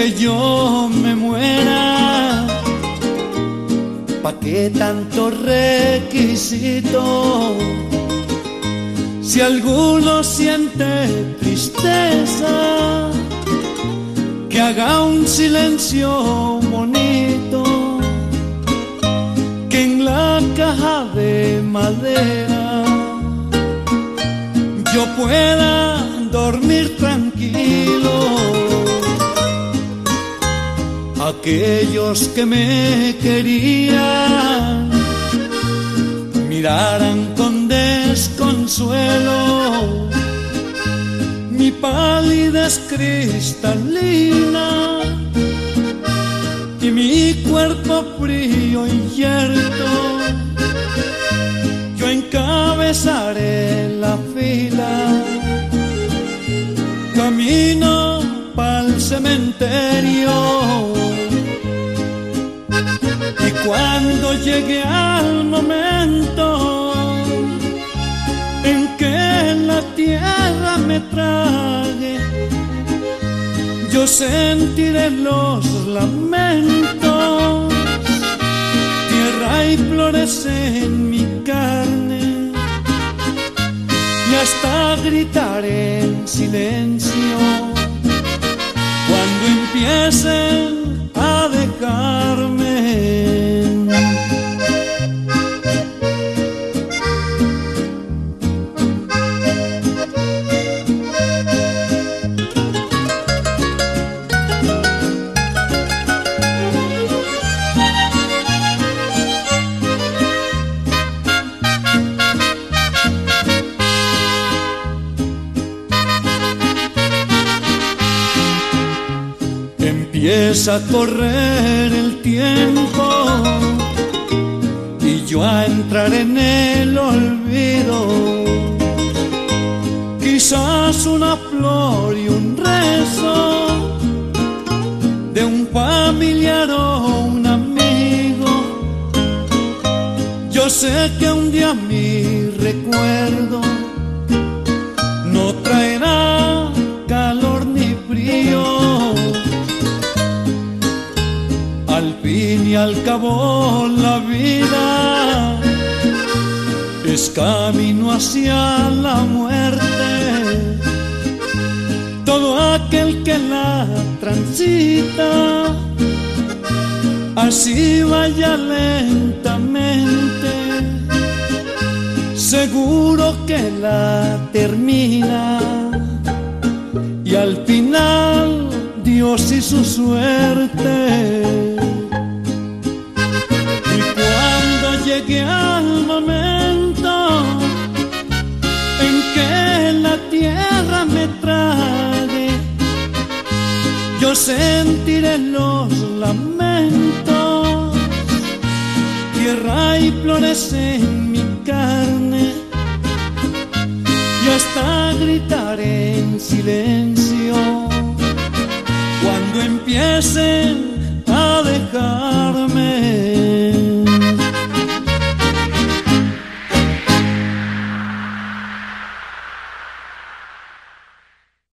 que yo me muera. ¿Pa' qué tanto requisito? Si alguno siente tristeza, que haga un silencio bonito, que en la caja de madera yo pueda dormir tranquilo. Aquellos que me querían miraran con desconsuelo mi palidez cristalina y mi cuerpo frío y yerto. Yo encabezaré la fila, camino pa'l cementerio, y cuando llegue al momento en que la tierra me trague, yo sentiré los lamentos, tierra y flores en mi carne, y hasta gritaré en silencio cuando empiecen a dejarme. Empieza a correr el tiempo y yo a entrar en el olvido. Quizás una flor y un rezo de un familiar o un amigo. Yo sé que un día mi recuerdo no traerá calor ni frío. Al fin y al cabo la vida es camino hacia la muerte. Todo aquel que la transita, así vaya lentamente, seguro que la termina, y al final Dios y su suerte. Llegué al momento en que la tierra me trague, yo sentiré los lamentos, tierra y flores en mi carne, y hasta gritaré en silencio cuando empiecen a dejar.